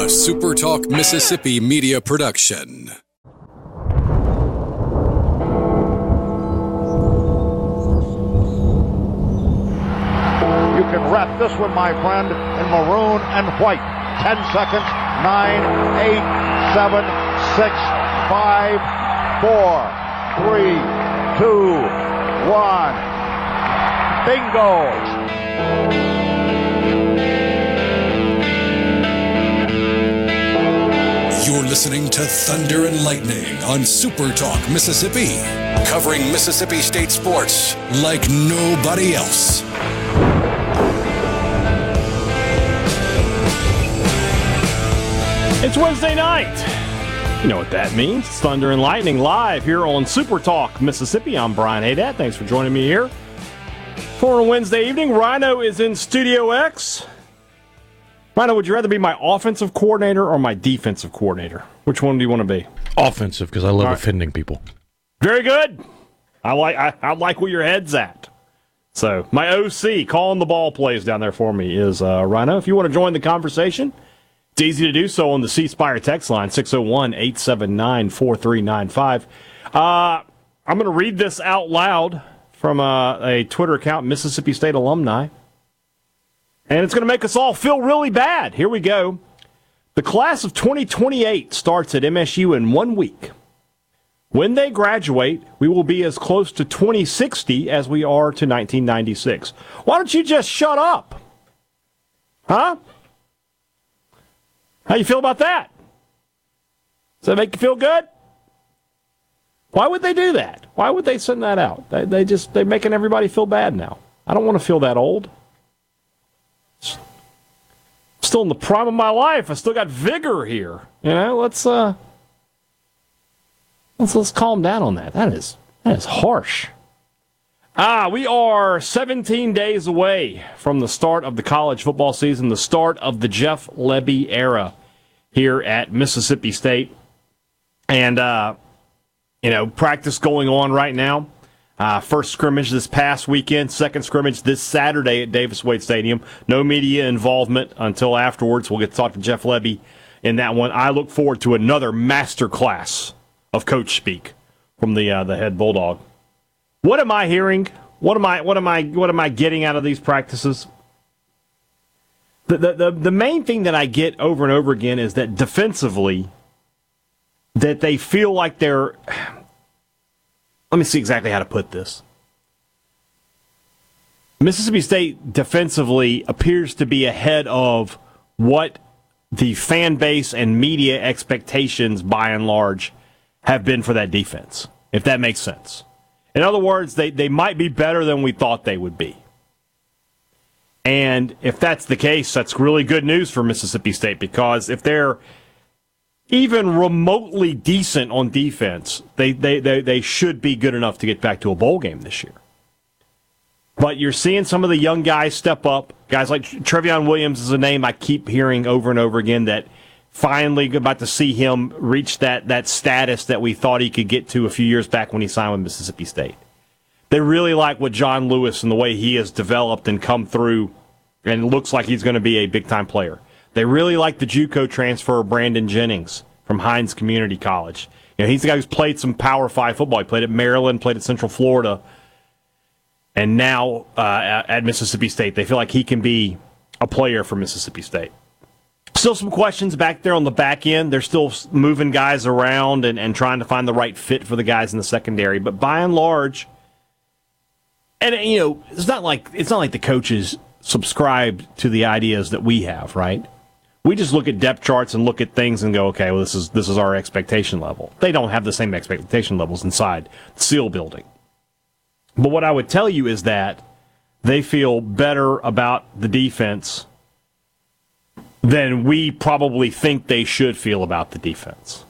SuperTalk Mississippi media production. You can wrap this one, my friend, in maroon and white. 10 seconds. 9, 8, 7, 6, 5, 4, 3, 2, 1. Bingo! You're listening to Thunder and Lightning on SuperTalk Mississippi, covering Mississippi State sports like nobody else. It's Wednesday night. You know what that means. It's Thunder and Lightning live here on SuperTalk Mississippi. I'm Brian Haydad. Thanks for joining me here for a Wednesday evening. Rhino is in Studio X. Rhino, would you rather be my offensive coordinator or my defensive coordinator? Which one do you want to be? Offensive, because I love offending people. Very good. I like where your head's at. So my OC calling the ball plays down there for me is Rhino. If you want to join the conversation, it's easy to do so on the C Spire text line, 601-879-4395. I'm going to read this out loud from a Twitter account, Mississippi State alumni. And it's going to make us all feel really bad. Here we go. The class of 2028 starts at MSU in 1 week. When they graduate, we will be as close to 2060 as we are to 1996. Why don't you just shut up? Huh? How you feel about that? Does that make you feel good? Why would they do that? Why would they send that out? They're making everybody feel bad now. I don't want to feel that old. Still in the prime of my life. I still got vigor here. You know, let's calm down on that. That is harsh. We are 17 days away from the start of the college football season, the start of the Jeff Lebby era here at Mississippi State. And practice going on right now. First scrimmage this past weekend, second scrimmage this Saturday at Davis Wade Stadium. No media involvement until afterwards. We'll get to talk to Jeff Lebby in that one. I look forward to another masterclass of coach speak from the head Bulldog. What am I hearing? What am I getting out of these practices? The main thing that I get over and over again is that defensively, that they feel like they're. Let me see exactly how to put this. Mississippi State defensively appears to be ahead of what the fan base and media expectations, by and large, have been for that defense, if that makes sense. In other words, they might be better than we thought they would be. And if that's the case, that's really good news for Mississippi State, because if they're even remotely decent on defense, they should be good enough to get back to a bowl game this year. But you're seeing some of the young guys step up. Guys like Trevion Williams is a name I keep hearing over and over again, that finally about to see him reach that status that we thought he could get to a few years back when he signed with Mississippi State. They really like what John Lewis and the way he has developed and come through, and it looks like he's going to be a big-time player. They really like the JUCO transfer of Brandon Jennings from Hines Community College. You know, he's the guy who's played some Power 5 football. He played at Maryland, played at Central Florida, and now at Mississippi State. They feel like he can be a player for Mississippi State. Still some questions back there on the back end. They're still moving guys around and trying to find the right fit for the guys in the secondary. But by and large, and it's not like the coaches subscribe to the ideas that we have, right? We just look at depth charts and look at things and go, okay, well, this is our expectation level. They don't have the same expectation levels inside the SEAL building. But what I would tell you is that they feel better about the defense than we probably think they should feel about the defense.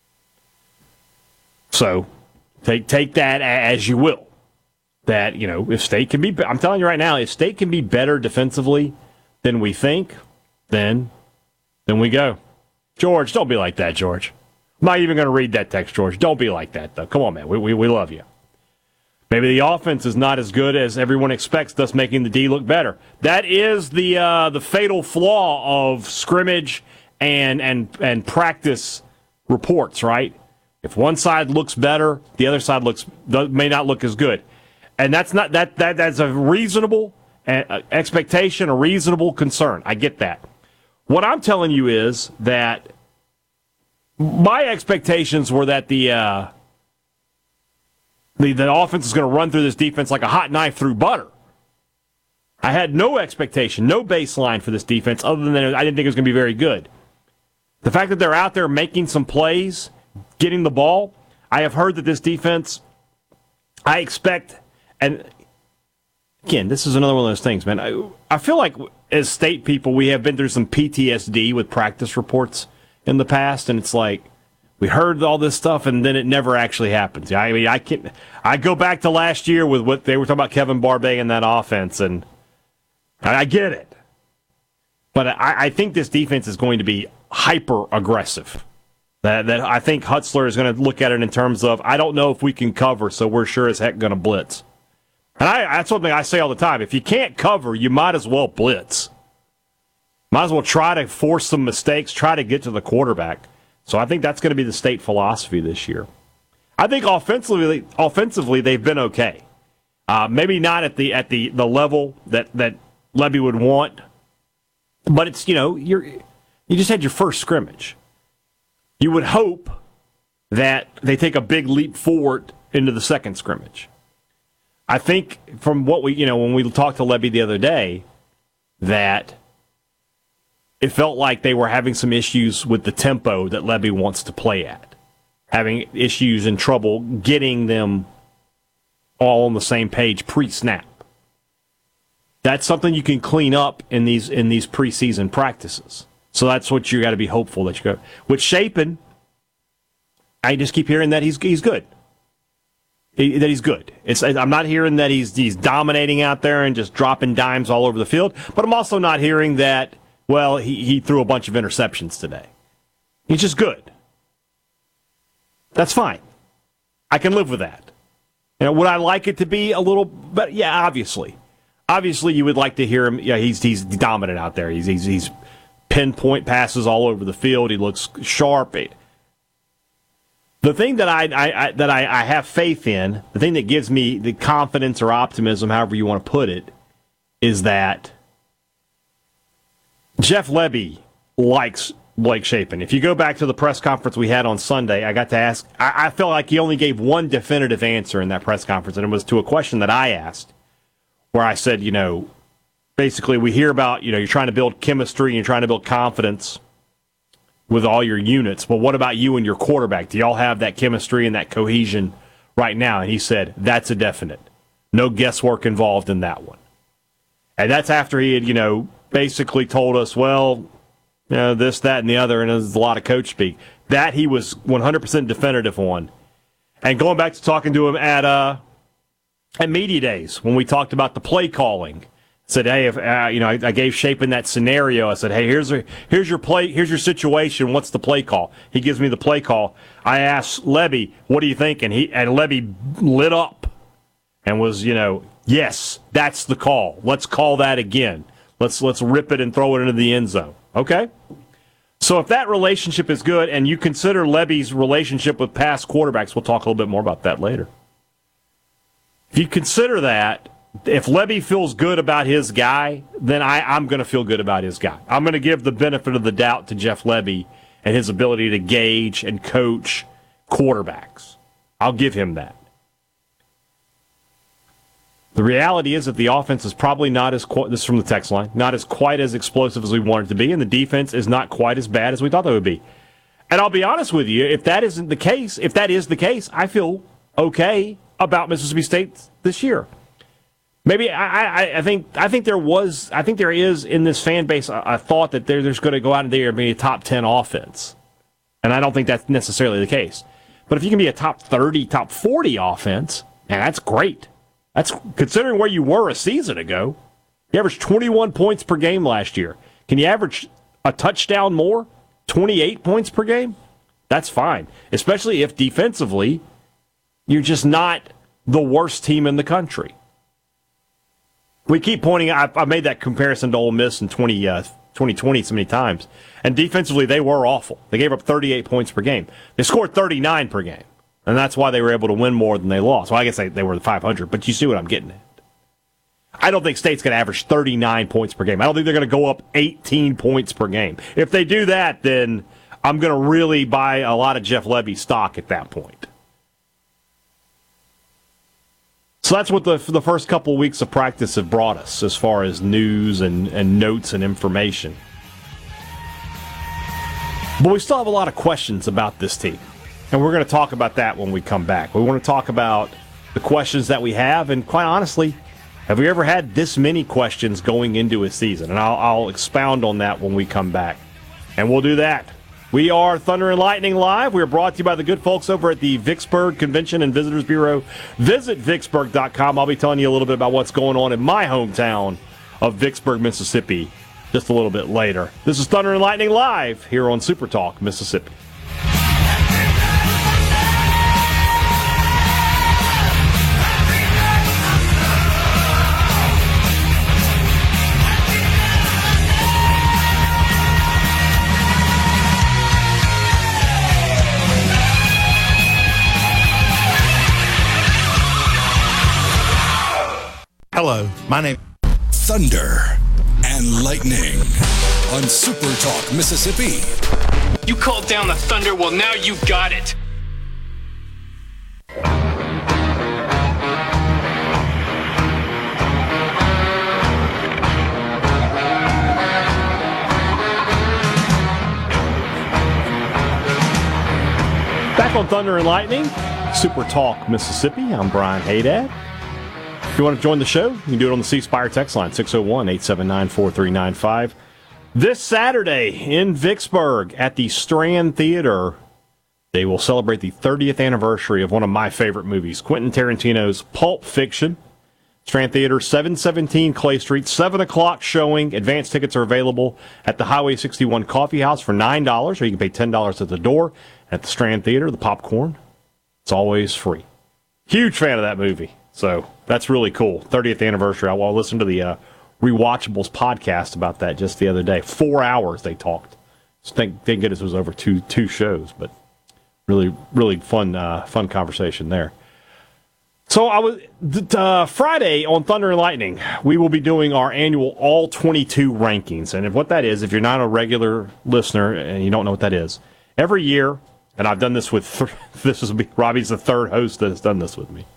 So take that as you will. That, if State can be, I'm telling you right now, if State can be better defensively than we think, then we go. George, don't be like that, George. I'm not even going to read that text, George. Don't be like that, though. Come on, man. We love you. Maybe the offense is not as good as everyone expects, thus making the D look better. That is the fatal flaw of scrimmage and practice reports, right? If one side looks better, the other side may not look as good. And that's a reasonable expectation, a reasonable concern. I get that. What I'm telling you is that my expectations were that the offense is going to run through this defense like a hot knife through butter. I had no expectation, no baseline for this defense other than I didn't think it was going to be very good. The fact that they're out there making some plays, getting the ball, I have heard that this defense, I expect, and again, this is another one of those things, man. I feel like as state people, we have been through some PTSD with practice reports in the past, and it's like we heard all this stuff, and then it never actually happens. I mean, I go back to last year with what they were talking about Kevin Barbay and that offense, and I get it. But I think this defense is going to be hyper-aggressive. That I think Hutzler is going to look at it in terms of, I don't know if we can cover, so we're sure as heck going to blitz. And that's something I say all the time. If you can't cover, you might as well blitz. Might as well try to force some mistakes, try to get to the quarterback. So I think that's going to be the state philosophy this year. I think offensively they've been okay. Maybe not at the level that Levy would want, but it's, you just had your first scrimmage. You would hope that they take a big leap forward into the second scrimmage. I think from what when we talked to Levy the other day, that it felt like they were having some issues with the tempo that Levy wants to play at. Having issues and trouble getting them all on the same page pre-snap. That's something you can clean up in these preseason practices. So that's what you got to be hopeful that you go. With Shapen, I just keep hearing that he's good. That he's good. I'm not hearing that he's dominating out there and just dropping dimes all over the field, but I'm also not hearing that, well, he threw a bunch of interceptions today. He's just good. That's fine. I can live with that. Would I like it to be a little better? Yeah, obviously. Obviously, you would like to hear him. Yeah, he's dominant out there. He's pinpoint passes all over the field. He looks sharp. The thing that I have faith in, the thing that gives me the confidence or optimism, however you want to put it, is that Jeff Lebby likes Blake Shapen. If you go back to the press conference we had on Sunday, I got to ask, I felt like he only gave one definitive answer in that press conference, and it was to a question that I asked, where I said, basically we hear about, you're trying to build chemistry and you're trying to build confidence with all your units. Well, what about you and your quarterback? Do y'all have that chemistry and that cohesion right now? And he said, that's a definite. No guesswork involved in that one. And that's after he had, basically told us, well, this, that, and the other, and there's a lot of coach speak. That he was 100% definitive on. And going back to talking to him at media days, when we talked about the play calling, said, hey, if I gave Shapen that scenario. I said, hey, here's your play, here's your situation. What's the play call? He gives me the play call. I asked Lebby, what do you think? And Lebby lit up and was, yes, that's the call. Let's call that again. Let's rip it and throw it into the end zone. Okay? So if that relationship is good, and you consider Lebby's relationship with past quarterbacks, we'll talk a little bit more about that later. If you consider that, if Lebby feels good about his guy, then I'm going to feel good about his guy. I'm going to give the benefit of the doubt to Jeff Lebby and his ability to gauge and coach quarterbacks. I'll give him that. The reality is that the offense is probably not as, this is from the text line, not as quite as explosive as we want it to be, and the defense is not quite as bad as we thought they would be. And I'll be honest with you, if that is the case, I feel okay about Mississippi State this year. Maybe I think there is in this fan base a thought that they're just going to go out there and be a top 10 offense, and I don't think that's necessarily the case. But if you can be a top 30, top 40 offense, man, that's great. That's considering where you were a season ago. You averaged 21 points per game last year. Can you average a touchdown more? 28 points per game? That's fine, especially if defensively you're just not the worst team in the country. We keep pointing out, I made that comparison to Ole Miss in 2015 2020 so many times. And defensively, they were awful. They gave up 38 points per game. They scored 39 per game. And that's why they were able to win more than they lost. Well, I guess they were 500, but you see what I'm getting at. I don't think State's going to average 39 points per game. I don't think they're going to go up 18 points per game. If they do that, then I'm going to really buy a lot of Jeff Lebby stock at that point. So that's what the first couple of weeks of practice have brought us as far as news and notes and information. But we still have a lot of questions about this team. And we're going to talk about that when we come back. We want to talk about the questions that we have. And quite honestly, have we ever had this many questions going into a season? And I'll expound on that when we come back. And we'll do that. We are Thunder and Lightning Live. We are brought to you by the good folks over at the Vicksburg Convention and Visitors Bureau. Visit Vicksburg.com. I'll be telling you a little bit about what's going on in my hometown of Vicksburg, Mississippi, just a little bit later. This is Thunder and Lightning Live here on Super Talk, Mississippi. Hello, my name Thunder and Lightning on Super Talk, Mississippi. You called down the thunder, well now you got it. Back on Thunder and Lightning, Super Talk, Mississippi. I'm Brian Haydad. If you want to join the show, you can do it on the C Spire text line, 601-879-4395. This Saturday in Vicksburg at the Strand Theater, they will celebrate the 30th anniversary of one of my favorite movies, Quentin Tarantino's Pulp Fiction. Strand Theater, 717 Clay Street, 7 o'clock showing. Advance tickets are available at the Highway 61 Coffee House for $9, or you can pay $10 at the door. At the Strand Theater, the popcorn, it's always free. Huge fan of that movie. So that's really cool. 30th anniversary. I listened to the Rewatchables podcast about that just the other day. 4 hours they talked. Thank goodness it was over two shows, but really, really fun conversation there. So I was Friday on Thunder and Lightning, we will be doing our annual All 22 rankings. And what that is, if you're not a regular listener and you don't know what that is, every year, and I've done this with, Robbie's the third host that has done this with me.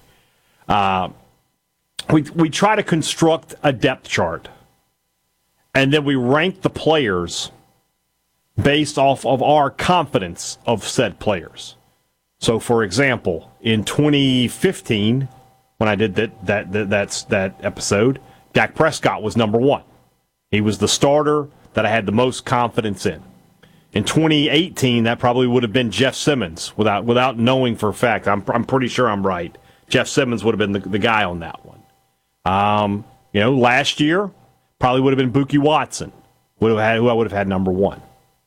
We try to construct a depth chart, and then we rank the players based off of our confidence of said players. So, for example, in 2015, when I did that episode, Dak Prescott was number one. He was the starter that I had the most confidence in. In 2018, that probably would have been Jeff Simmons, without knowing for a fact. I'm pretty sure I'm right. Jeff Simmons would have been the guy on that one. Last year, probably would have been Buki Watson, who I would have had number one.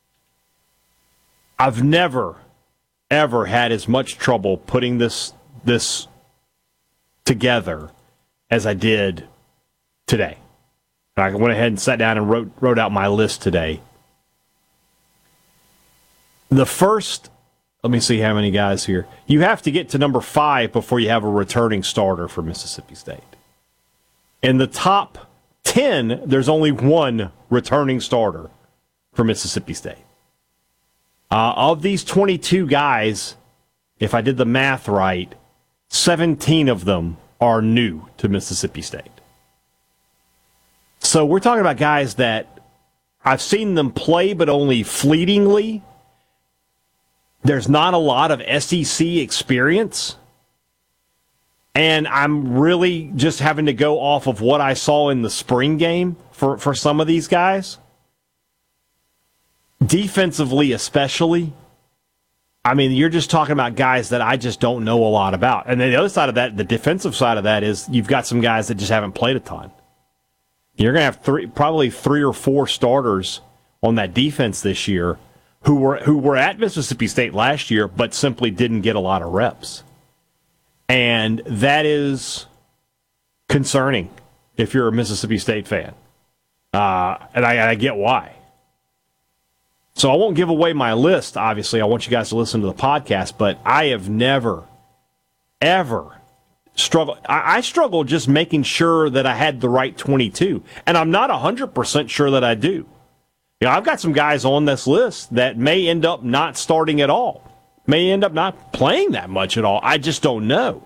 I've never, ever had as much trouble putting this together as I did today. I went ahead and sat down and wrote out my list today. The first, let me see how many guys here. You have to get to number 5 before you have a returning starter for Mississippi State. In the top 10, there's only one returning starter for Mississippi State. Of these 22 guys, if I did the math right, 17 of them are new to Mississippi State. So we're talking about guys that I've seen them play, but only fleetingly. There's not a lot of SEC experience. And I'm really just having to go off of what I saw in the spring game for some of these guys. Defensively especially. I mean, you're just talking about guys that I just don't know a lot about. And then the other side of that, the defensive side of that, is you've got some guys that just haven't played a ton. You're going to have probably three or four starters on that defense this year who were at Mississippi State last year, but simply didn't get a lot of reps. And that is concerning if you're a Mississippi State fan. And I get why. So I won't give away my list, obviously. I want you guys to listen to the podcast, but I have never, ever struggled. I struggled just making sure that I had the right 22, and I'm not 100% sure that I do. I've got some guys on this list that may end up not starting at all, may end up not playing that much at all. I just don't know.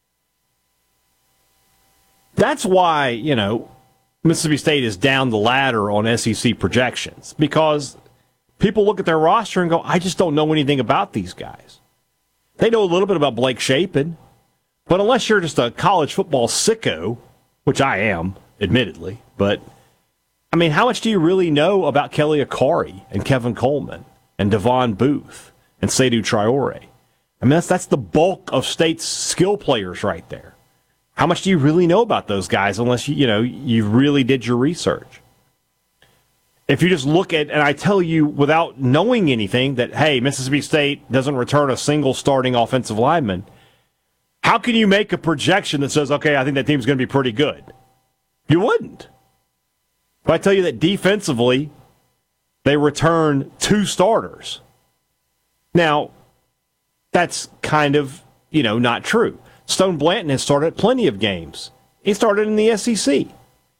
That's why, Mississippi State is down the ladder on SEC projections, because people look at their roster and go, I just don't know anything about these guys. They know a little bit about Blake Shapen, but unless you're just a college football sicko, which I am, admittedly, but, how much do you really know about Kelly Akari and Kevin Coleman and Devon Booth and Seydou Traore? That's the bulk of State's skill players right there. How much do you really know about those guys unless you really did your research? If you just look at, and I tell you without knowing anything, that, hey, Mississippi State doesn't return a single starting offensive lineman, how can you make a projection that says, okay, I think that team's going to be pretty good? You wouldn't. If I tell you that defensively, they return 2 starters. Now, that's kind of, not true. Stone Blanton has started plenty of games. He started in the SEC.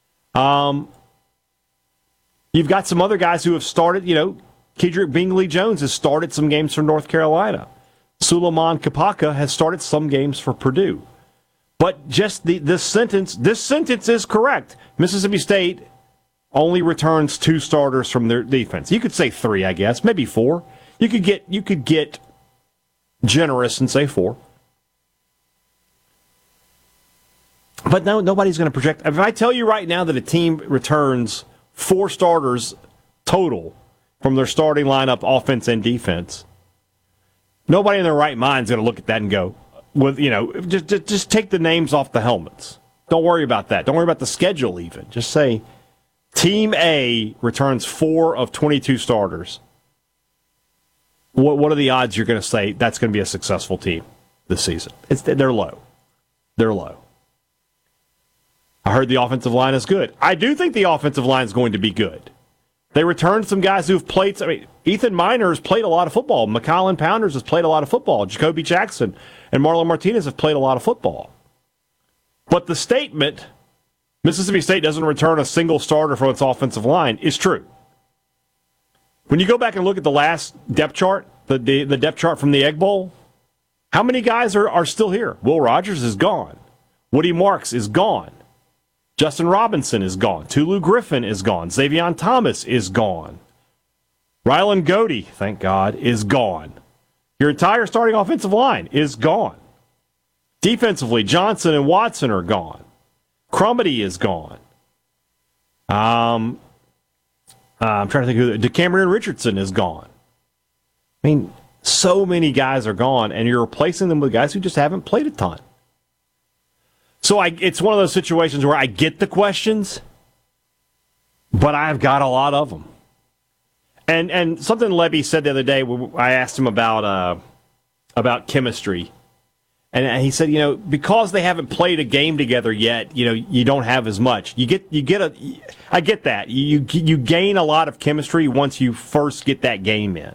You've got some other guys who have started, Kedrick Bingley-Jones has started some games for North Carolina. Suleiman Kapaka has started some games for Purdue. But just this sentence is correct. Mississippi State only returns 2 starters from their defense. You could say 3, I guess, maybe 4. You could get generous and say 4. But no, nobody's going to project. If I tell you right now that a team returns 4 starters total from their starting lineup, offense and defense, nobody in their right mind is going to look at that and go, just take the names off the helmets. Don't worry about that. Don't worry about the schedule even. Just say Team A returns 4 of 22 starters. What are the odds you're going to say that's going to be a successful team this season? They're low. They're low. I heard the offensive line is good. I do think the offensive line is going to be good. They returned some guys who've played. Ethan Miner has played a lot of football. McCollin Pounders has played a lot of football. Jacoby Jackson and Marlon Martinez have played a lot of football. But the statement, Mississippi State doesn't return a single starter from its offensive line, is true. When you go back and look at the last depth chart, the depth chart from the Egg Bowl, how many guys are still here? Will Rogers is gone. Woody Marks is gone. Justin Robinson is gone. Tulu Griffin is gone. Xavion Thomas is gone. Rylan Godey, thank God, is gone. Your entire starting offensive line is gone. Defensively, Johnson and Watson are gone. Crumity is gone. I'm trying to think who. DeCameron Richardson is gone. So many guys are gone, and you're replacing them with guys who just haven't played a ton. So it's one of those situations where I get the questions, but I've got a lot of them. And something Lebby said the other day, I asked him about chemistry, and he said, because they haven't played a game together yet, you don't have as much. I get that. You gain a lot of chemistry once you first get that game in.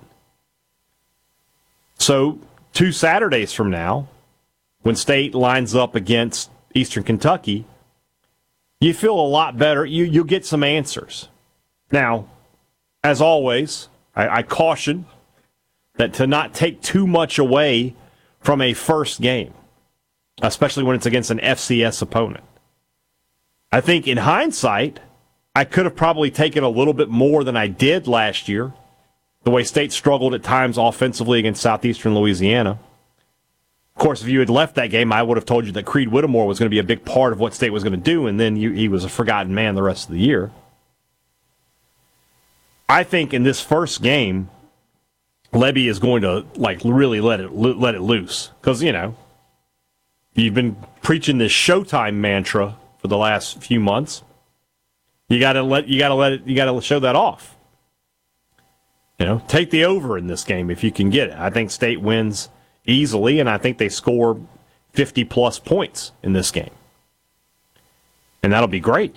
So 2 Saturdays from now, when State lines up against Eastern Kentucky, you feel a lot better. You'll get some answers. Now, as always, I caution that to not take too much away from a first game, especially when it's against an FCS opponent. I think in hindsight, I could have probably taken a little bit more than I did last year, the way State struggled at times offensively against Southeastern Louisiana. Of course, if you had left that game, I would have told you that Creed Whittemore was going to be a big part of what State was going to do, and then he was a forgotten man the rest of the year. I think in this first game, Lebby is going to really let it loose, because you've been preaching this Showtime mantra for the last few months. You got to show that off. Take the over in this game if you can get it. I think State wins easily, and I think they score 50-plus points in this game. And that'll be great.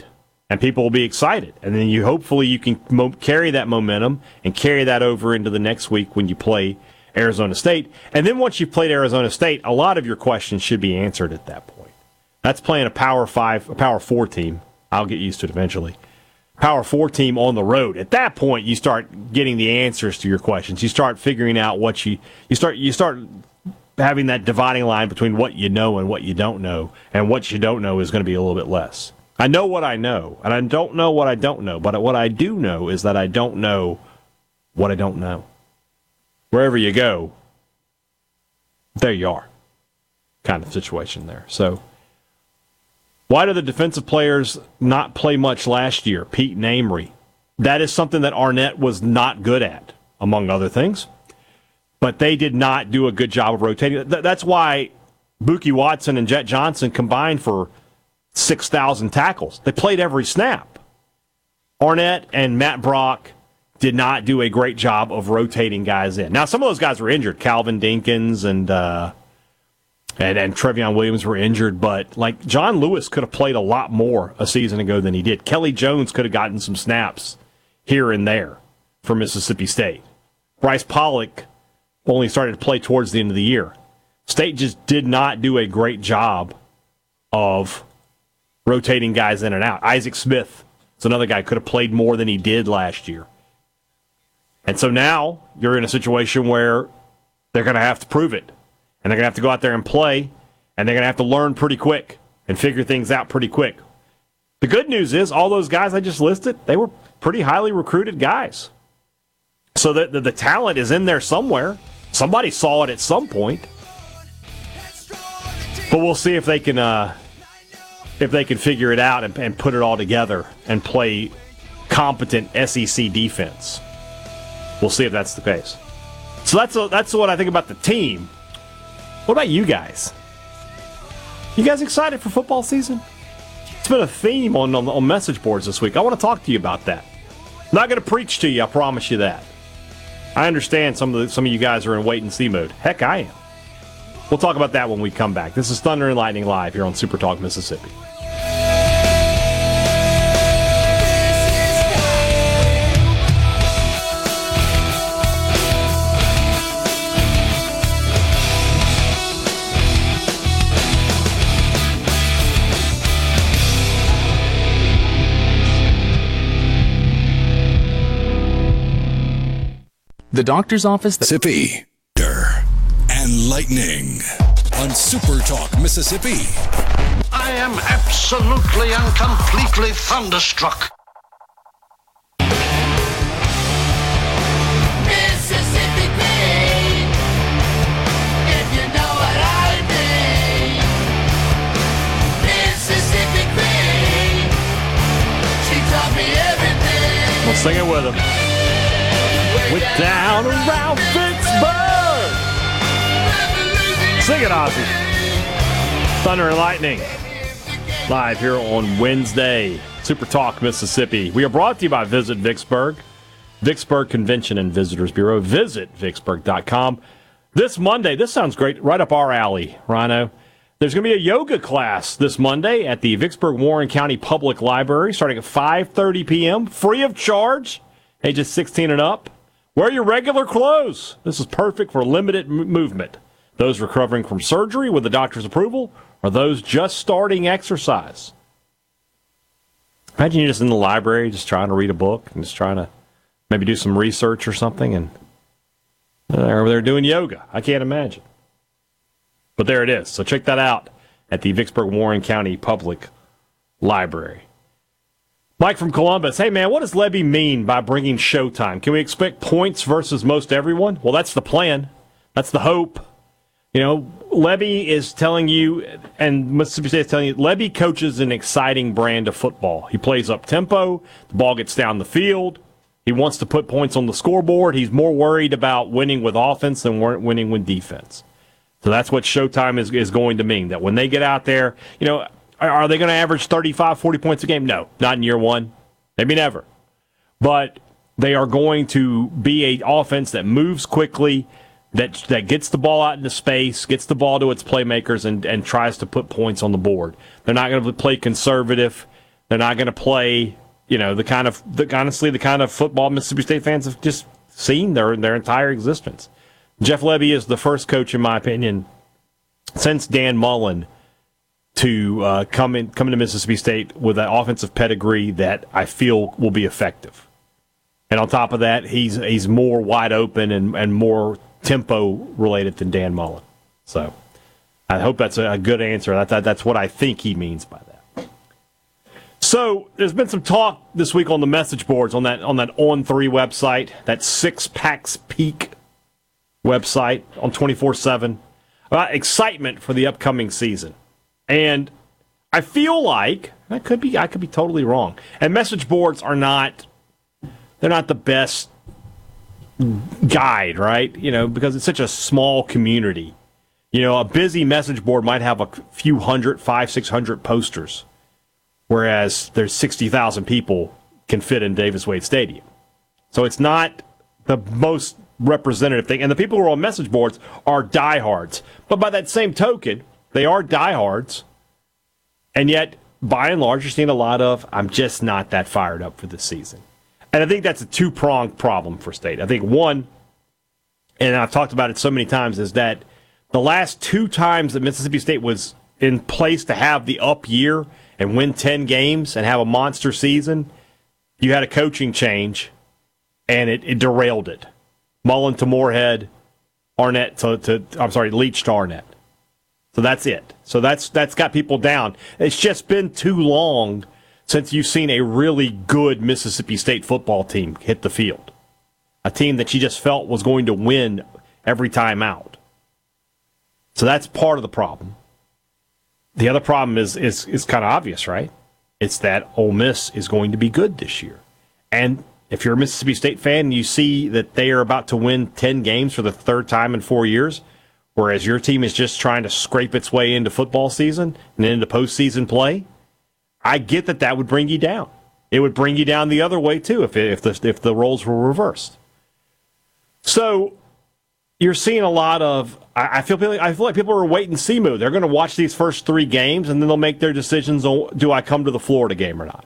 and people will be excited. And then hopefully you can carry that momentum and carry that over into the next week when you play Arizona State. And then once you've played Arizona State, a lot of your questions should be answered at that point. That's playing a Power 4 team. I'll get used to it eventually. Power 4 team on the road. At that point, you start getting the answers to your questions. You start figuring out what you start having that dividing line between what you know and what you don't know, and what you don't know is going to be a little bit less. I know what I know, and I don't know what I don't know, but what I do know is that I don't know what I don't know. Wherever you go, there you are, kind of situation there. So, why do the defensive players not play much last year? Pete and Amory. That is something that Arnett was not good at, among other things. But they did not do a good job of rotating. That's why Buki Watson and Jet Johnson combined for 6,000 tackles. They played every snap. Arnett and Matt Brock did not do a great job of rotating guys in. Now, some of those guys were injured. Calvin Dinkins and Trevion Williams were injured, but like John Lewis could have played a lot more a season ago than he did. Kelly Jones could have gotten some snaps here and there for Mississippi State. Bryce Pollock only started to play towards the end of the year. State just did not do a great job of rotating guys in and out. Isaac Smith is another guy who could have played more than he did last year. And so now you're in a situation where they're going to have to prove it. And they're going to have to go out there and play, and they're going to have to learn pretty quick and figure things out pretty quick. The good news is all those guys I just listed, they were pretty highly recruited guys. So the talent is in there somewhere. Somebody saw it at some point. But we'll see if they can figure it out and put it all together and play competent SEC defense. We'll see if that's the case. So that's what I think about the team. What about you guys? You guys excited for football season? It's been a theme on message boards this week. I want to talk to you about that. I'm not going to preach to you, I promise you that. I understand some of you guys are in wait-and-see mode. Heck, I am. We'll talk about that when we come back. This is Thunder and Lightning Live here on Super Talk Mississippi. The doctor's office. Mississippi. And Lightning on Super Talk Mississippi. I am absolutely and completely thunderstruck. Mississippi Queen, if you know what I mean. Mississippi Queen, she taught me everything. We'll sing it with them. We're down around Vicksburg. Sing it, Ozzy. Thunder and Lightning. Live here on Wednesday. Super Talk Mississippi. We are brought to you by Visit Vicksburg. Vicksburg Convention and Visitors Bureau. Visit Vicksburg.com. This Monday, this sounds great. Right up our alley, Rhino. There's going to be a yoga class this Monday at the Vicksburg Warren County Public Library starting at 5:30 p.m. Free of charge. Ages 16 and up. Wear your regular clothes. This is perfect for limited movement. Those recovering from surgery with the doctor's approval, or those just starting exercise. Imagine you're just in the library, just trying to read a book, and just trying to maybe do some research or something, and they're doing yoga. I can't imagine. But there it is. So check that out at the Vicksburg Warren County Public Library. Mike from Columbus. Hey, man, what does Lebby mean by bringing Showtime? Can we expect points versus most everyone? Well, that's the plan. That's the hope. You know, Lebby is telling you, and Mississippi State is telling you, Lebby coaches an exciting brand of football. He plays up tempo. The ball gets down the field. He wants to put points on the scoreboard. He's more worried about winning with offense than winning with defense. So that's what Showtime is going to mean, that when they get out there, you know, are they going to average 35, 40 points a game? No, not in year one. Maybe never. But they are going to be an offense that moves quickly, that gets the ball out into space, gets the ball to its playmakers, and tries to put points on the board. They're not going to play conservative. They're not going to play, the kind of football Mississippi State fans have just seen their entire existence. Jeff Lebby is the first coach, in my opinion, since Dan Mullen to come into Mississippi State with an offensive pedigree that I feel will be effective. And on top of that, he's more wide open and more tempo related than Dan Mullen. So I hope that's a good answer. That's what I think he means by that. So there's been some talk this week on the message boards on that On3 website, that Six Packs Peak website on 24/7, about excitement for the upcoming season. And I feel like I could be totally wrong. And message boards they're not the best guide, right? Because it's such a small community. A busy message board might have a few hundred, 500-600 posters, whereas there's 60,000 people can fit in Davis Wade Stadium. So it's not the most representative thing. And the people who are on message boards are diehards. But by that same token, they are diehards. And yet, by and large, you're seeing a lot of, I'm just not that fired up for this season. And I think that's a two-pronged problem for State. I think one, and I've talked about it so many times, is that the last two times that Mississippi State was in place to have the up year and win 10 games and have a monster season, you had a coaching change, and it derailed it. Mullen to Moorhead, Leach to Arnett. So that's it. So that's got people down. It's just been too long since you've seen a really good Mississippi State football team hit the field. A team that you just felt was going to win every time out. So that's part of the problem. The other problem is kind of obvious, right? It's that Ole Miss is going to be good this year. And if you're a Mississippi State fan and you see that they are about to win 10 games for the third time in 4 years, whereas your team is just trying to scrape its way into football season and into postseason play, I get that would bring you down. It would bring you down the other way, too, if the roles were reversed. So you're seeing a lot of, I feel like people are wait and see mood. They're going to watch these first 3 games, and then they'll make their decisions on, do I come to the Florida game or not?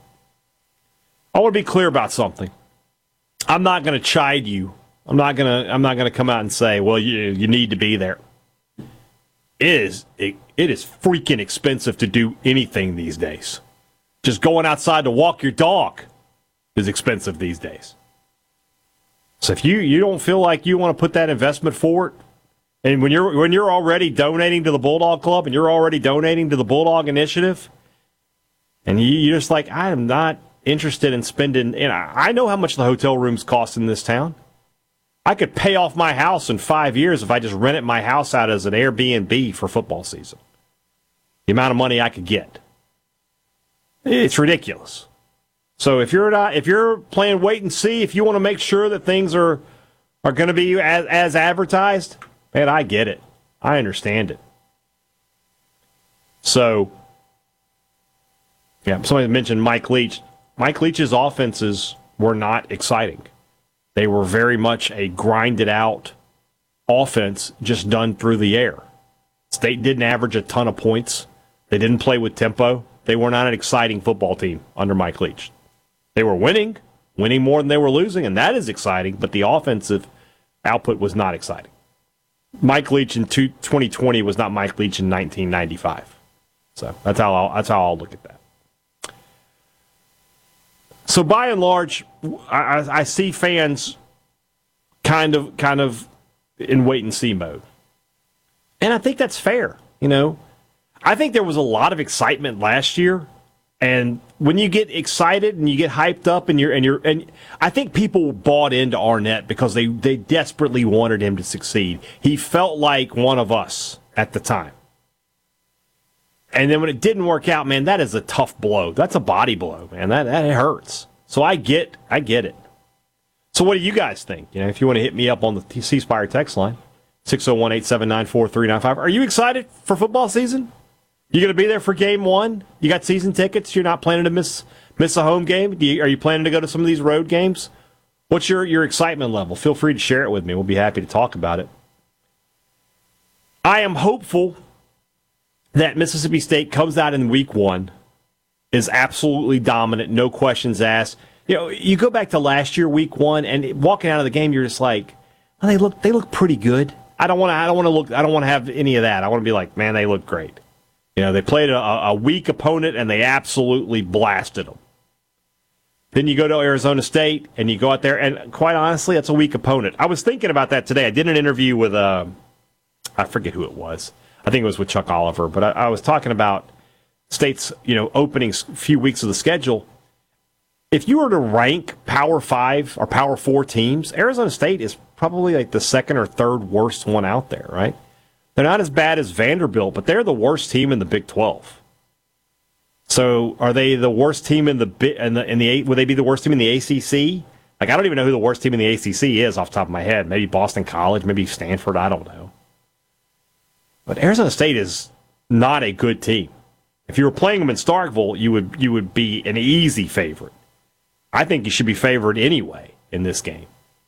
I want to be clear about something. I'm not going to chide you. I'm not going to come out and say, well, you need to be there. It is freaking expensive to do anything these days. Just going outside to walk your dog is expensive these days. So if you don't feel like you want to put that investment forward, and when you're already donating to the Bulldog Club and you're already donating to the Bulldog Initiative, and you're just like, I am not interested in spending, I know how much the hotel rooms cost in this town. I could pay off my house in 5 years if I just rented my house out as an Airbnb for football season. The amount of money I could get. It's ridiculous. So if you're playing wait and see, if you want to make sure that things are going to be as advertised, man, I get it. I understand it. So, yeah, somebody mentioned Mike Leach. Mike Leach's offenses were not exciting. They were very much a grinded-out offense just done through the air. State didn't average a ton of points. They didn't play with tempo. They were not an exciting football team under Mike Leach. They were winning more than they were losing, and that is exciting, but the offensive output was not exciting. Mike Leach in 2020 was not Mike Leach in 1995. So that's how I'll look at that. So by and large, I see fans kind of in wait and see mode, and I think that's fair. I think there was a lot of excitement last year, and when you get excited and you get hyped up, and I think people bought into Arnett because they desperately wanted him to succeed. He felt like one of us at the time. And then when it didn't work out, man, that is a tough blow. That's a body blow, man. That hurts. So I get it. So what do you guys think? If you want to hit me up on the C Spire text line, 601-879-4395. Are you excited for football season? You going to be there for game 1? You got season tickets? You're not planning to miss a home game? Are you planning to go to some of these road games? What's your excitement level? Feel free to share it with me. We'll be happy to talk about it. I am hopeful that Mississippi State comes out in week 1 is absolutely dominant, no questions asked. You know, you go back to last year, week 1, and walking out of the game, you're just like, oh, they look pretty good. I don't want to have any of that. I want to be like, man, they look great. You know, they played a weak opponent and they absolutely blasted them. Then you go to Arizona State and you go out there, and quite honestly, that's a weak opponent. I was thinking about that today. I did an interview with I forget who it was. I think it was with Chuck Oliver, but I was talking about State's, opening few weeks of the schedule. If you were to rank Power 5 or Power 4 teams, Arizona State is probably like the second or third worst one out there, right? They're not as bad as Vanderbilt, but they're the worst team in the Big 12. So are they the worst team would they be the worst team in the ACC? Like, I don't even know who the worst team in the ACC is off the top of my head. Maybe Boston College, maybe Stanford, I don't know. But Arizona State is not a good team. If you were playing them in Starkville, you would be an easy favorite. I think you should be favored anyway in this game.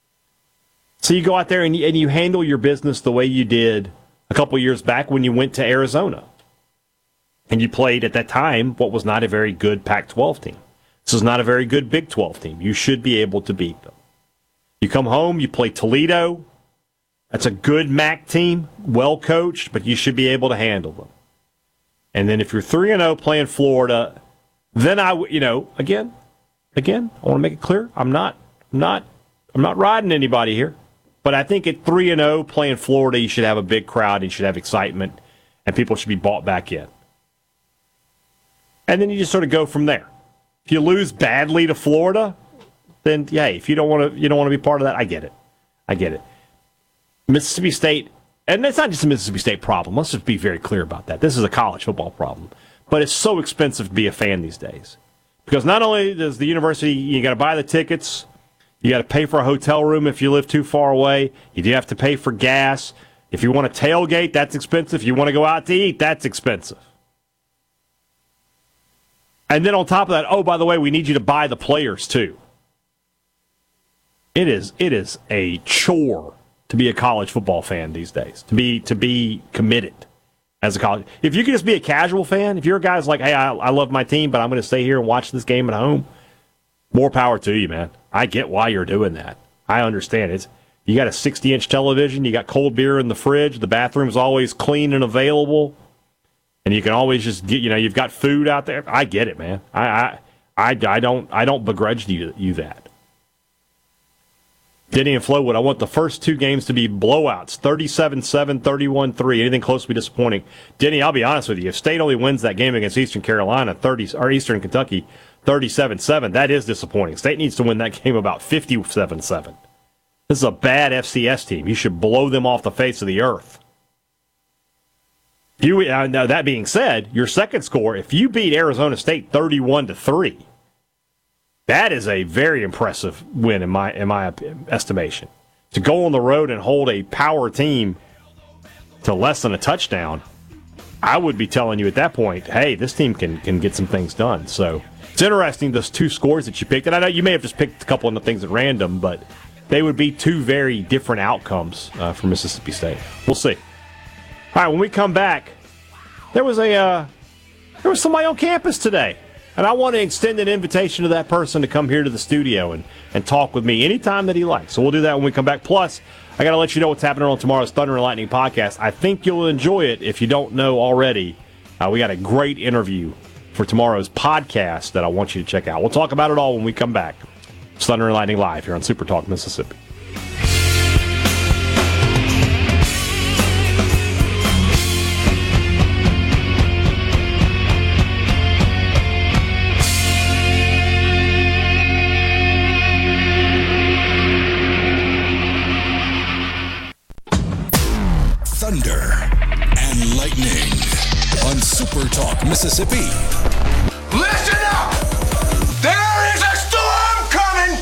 So you go out there and you handle your business the way you did a couple years back when you went to Arizona. And you played, at that time, what was not a very good Pac-12 team. This is not a very good Big 12 team. You should be able to beat them. You come home, you play Toledo. That's a good MAC team, well coached, but you should be able to handle them. And then if you're 3-0 playing Florida, then again, I want to make it clear, I'm not riding anybody here. But I think at 3-0 playing Florida, you should have a big crowd, you should have excitement, and people should be bought back in. And then you just sort of go from there. If you lose badly to Florida, then if you don't want to be part of that, I get it. Mississippi State, and it's not just a Mississippi State problem. Let's just be very clear about that. This is a college football problem. But it's so expensive to be a fan these days. Because not only does the university, you got to buy the tickets, you got to pay for a hotel room if you live too far away, you do have to pay for gas. If you want to tailgate, that's expensive. If you want to go out to eat, that's expensive. And then on top of that, oh, by the way, we need you to buy the players too. It is a chore to be a college football fan these days, to be committed as a college. If you could just be a casual fan, if you're a guy who's like, hey, I love my team, but I'm going to stay here and watch this game at home, more power to you, man. I get why you're doing that. I understand it. You got a 60-inch television, you got cold beer in the fridge, the bathroom's always clean and available, and you can always just get, you've got food out there. I get it, man. I don't begrudge you that. Denny and Flowood, I want the first two games to be blowouts, 37-7, 31-3. Anything close to be disappointing. Denny, I'll be honest with you. If State only wins that game against Eastern Carolina, or Eastern Kentucky, 37-7, that is disappointing. State needs to win that game about 57-7. This is a bad FCS team. You should blow them off the face of the earth. Now, that being said, your second score, if you beat Arizona State 31-3, that is a very impressive win in my estimation. To go on the road and hold a power team to less than a touchdown, I would be telling you at that point, hey, this team can get some things done. So it's interesting, those two scores that you picked. And I know you may have just picked a couple of the things at random, but they would be two very different outcomes for Mississippi State. We'll see. All right, when we come back, there was somebody on campus today. And I want to extend an invitation to that person to come here to the studio and talk with me anytime that he likes. So we'll do that when we come back. Plus, I got to let you know what's happening on tomorrow's Thunder and Lightning podcast. I think you'll enjoy it if you don't know already. We got a great interview for tomorrow's podcast that I want you to check out. We'll talk about it all when we come back. It's Thunder and Lightning Live here on Super Talk Mississippi. Thunder and Lightning on Super Talk Mississippi. Listen up! There is a storm coming!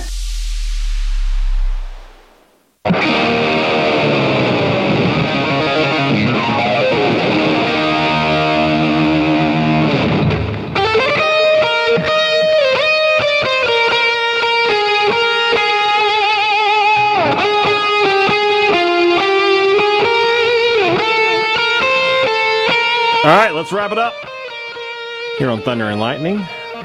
All right, let's wrap it up here on Thunder and Lightning.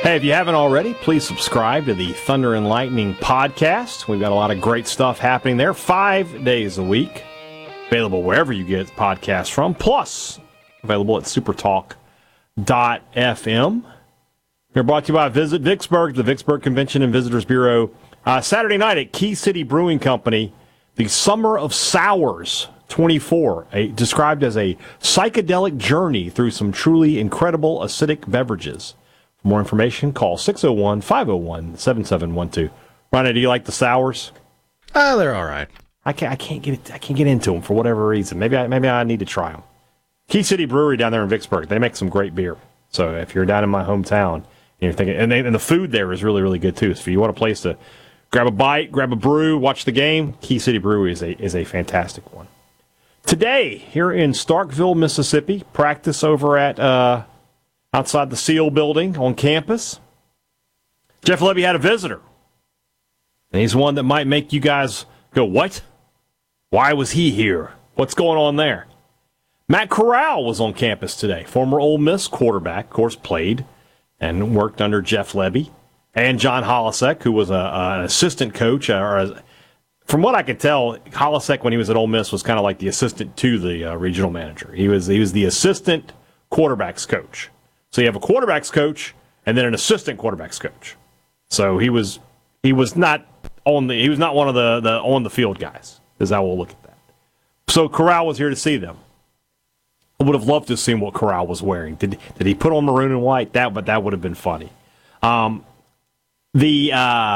Hey, if you haven't already, please subscribe to the Thunder and Lightning podcast. We've got a lot of great stuff happening there 5 days a week. Available wherever you get podcasts from, plus available at supertalk.fm. We're brought to you by Visit Vicksburg, the Vicksburg Convention and Visitors Bureau. Saturday night at Key City Brewing Company, the Summer of Sours 24, described as a psychedelic journey through some truly incredible acidic beverages. For more information, call 601-501-7712. Ronnie, do you like the sours? They're all right. I can't get into them for whatever reason. Maybe I need to try them. Key City Brewery down there in Vicksburg, they make some great beer. So if you're down in my hometown, and you're thinking, and the food there is really, really good too. So if you want a place to grab a bite, grab a brew, watch the game, Key City Brewery is a fantastic one. Today, here in Starkville, Mississippi, practice over at outside the SEAL building on campus. Jeff Lebby had a visitor, and he's one that might make you guys go, what? Why was he here? What's going on there? Matt Corral was on campus today. Former Ole Miss quarterback, of course, played and worked under Jeff Lebby. And John Holasek, who was an assistant coach. From what I could tell, Holasek, when he was at Ole Miss, was kind of like the assistant to the regional manager. He was the assistant quarterbacks coach. So you have a quarterbacks coach and then an assistant quarterbacks coach. So he was not one of the on the field guys, is how we'll look at that. So Corral was here to see them. I would have loved to have seen what Corral was wearing. Did he put on maroon and white? That would have been funny. The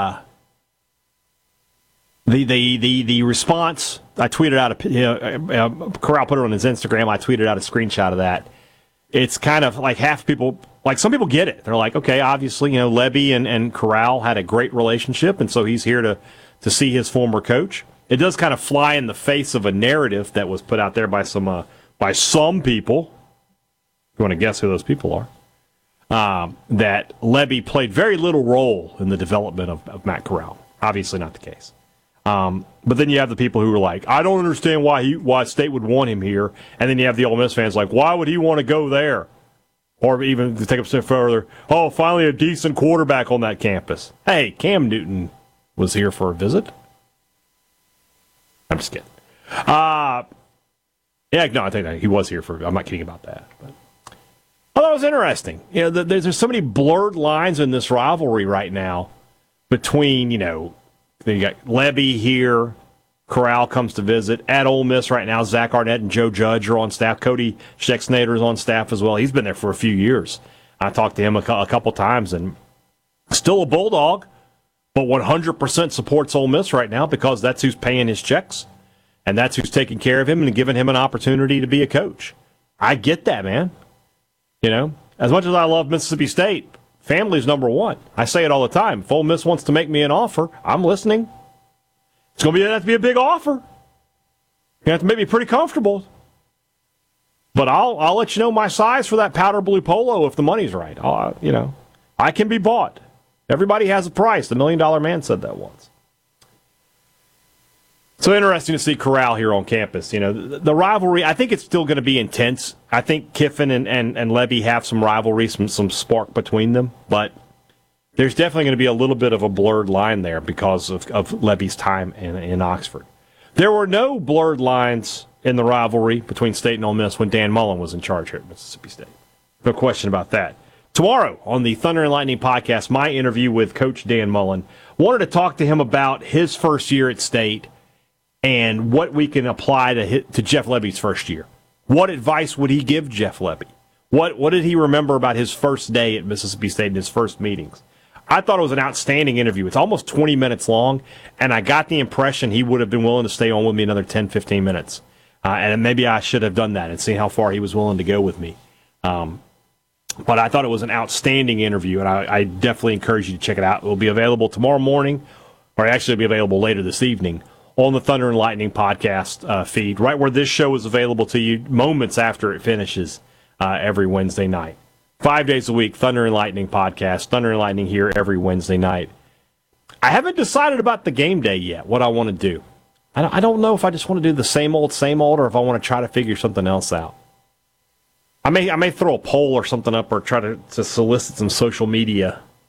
response, I tweeted out Corral put it on his Instagram. I tweeted out a screenshot of that. It's kind of like half people, like some people get it. They're like, okay, obviously, Lebby and Corral had a great relationship, and so he's here to see his former coach. It does kind of fly in the face of a narrative that was put out there by some people. If you want to guess who those people are. That Lebby played very little role in the development of Matt Corral. Obviously not the case. But then you have the people who are like, I don't understand why State would want him here. And then you have the Ole Miss fans like, why would he want to go there? Or even to take a step further, oh, finally a decent quarterback on that campus. Hey, Cam Newton was here for a visit. I'm just kidding. I think he was here for. I'm not kidding about that. But that was interesting. There's so many blurred lines in this rivalry right now between, you got Lebby here, Corral comes to visit. At Ole Miss right now, Zach Arnett and Joe Judge are on staff. Cody Schexnayder is on staff as well. He's been there for a few years. I talked to him a couple times, and still a Bulldog, but 100% supports Ole Miss right now because that's who's paying his checks, and that's who's taking care of him and giving him an opportunity to be a coach. I get that, man. As much as I love Mississippi State, family's number one. I say it all the time. If Ole Miss wants to make me an offer, I'm listening. It's going to have to be a big offer. You have to make me pretty comfortable. But I'll let you know my size for that powder blue polo if the money's right. I can be bought. Everybody has a price. The $1 Million Man said that once. So interesting to see Corral here on campus. The rivalry, I think it's still going to be intense. I think Kiffin and Lebby have some rivalry, some spark between them. But there's definitely going to be a little bit of a blurred line there because of Lebby's time in Oxford. There were no blurred lines in the rivalry between State and Ole Miss when Dan Mullen was in charge here at Mississippi State. No question about that. Tomorrow on the Thunder and Lightning podcast, my interview with Coach Dan Mullen. Wanted to talk to him about his first year at State and what we can apply to Jeff Lebby's first year. What advice would he give Jeff Lebby? What did he remember about his first day at Mississippi State and his first meetings? I thought it was an outstanding interview. It's almost 20 minutes long, and I got the impression he would have been willing to stay on with me another 10, 15 minutes. And maybe I should have done that and seen how far he was willing to go with me. But I thought it was an outstanding interview, and I definitely encourage you to check it out. It will be available tomorrow morning, or actually it'll be available later this evening on the Thunder and Lightning podcast feed, right where this show is available to you moments after it finishes every Wednesday night. 5 days a week, Thunder and Lightning podcast. Thunder and Lightning here every Wednesday night. I haven't decided about the game day yet, what I want to do. I don't know if I just want to do the same old, or if I want to try to figure something else out. I may throw a poll or something up or try to solicit some social media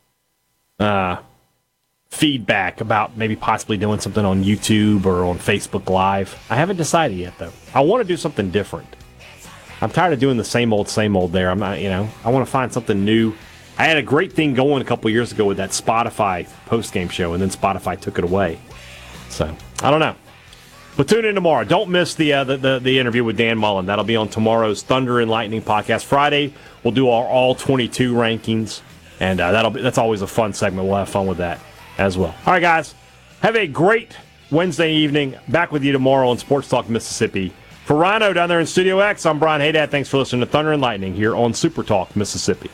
feedback about maybe possibly doing something on YouTube or on Facebook Live. I haven't decided yet, though. I want to do something different. I'm tired of doing the same old there. I'm not, I want to find something new. I had a great thing going a couple years ago with that Spotify post-game show, and then Spotify took it away. So, I don't know. But tune in tomorrow. Don't miss the interview with Dan Mullen. That'll be on tomorrow's Thunder and Lightning podcast. Friday, we'll do our all-22 rankings, and that's always a fun segment. We'll have fun with that as well. All right, guys. Have a great Wednesday evening. Back with you tomorrow on Sports Talk Mississippi. For Rhino down there in Studio X, I'm Brian Haydad. Thanks for listening to Thunder and Lightning here on Super Talk Mississippi.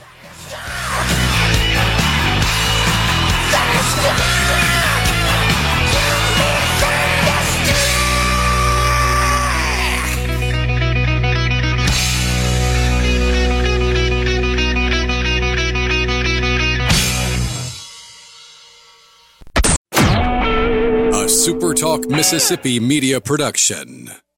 Super Talk Mississippi Media Production.